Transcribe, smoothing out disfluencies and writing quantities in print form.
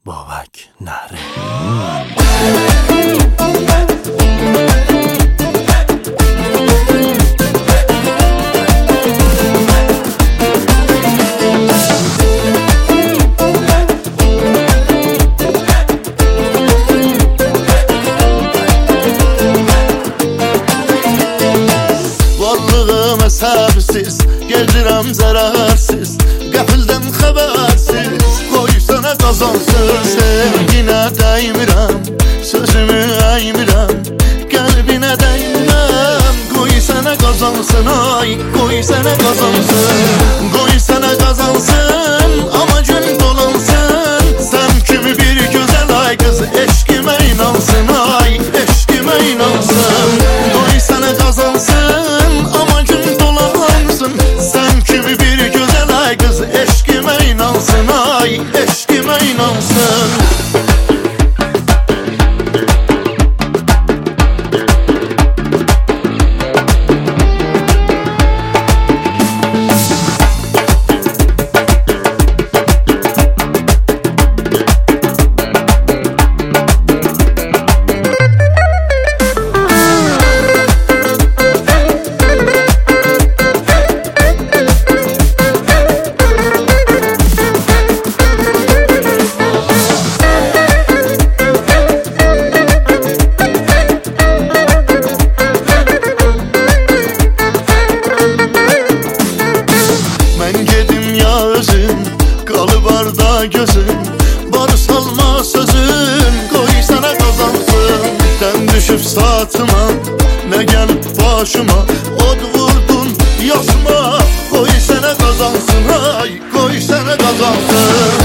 Babak Nare. Varlığım hesabsız, gelirəm zararsız, qəfildən xəbərsiz, qoy sənə qazansın. Sevginə dəymirəm, sözümü əymirəm, qəlbinə dəymirəm, qoy sənə qazansın, ay, qoy sənə qazansın, qoy sənə qazansın, amma gün dolansın. Sən kimi bir gözəl ay qız, eşqimə inansın, ay, eşqimə inansın, qoy sənə qazansın, amma gün dolansın. Sən kimi bir gözəl ay qız, eşqimə inansın, ay, eşqimə inansın. Qalı barda gözüm, barı salma sözüm, qoy sənə qazansın. Dən düşüb saatıma, nə gəlib başıma, od vurdun yaşıma, qoy sənə qazansın, ay, qoy sənə qazansın.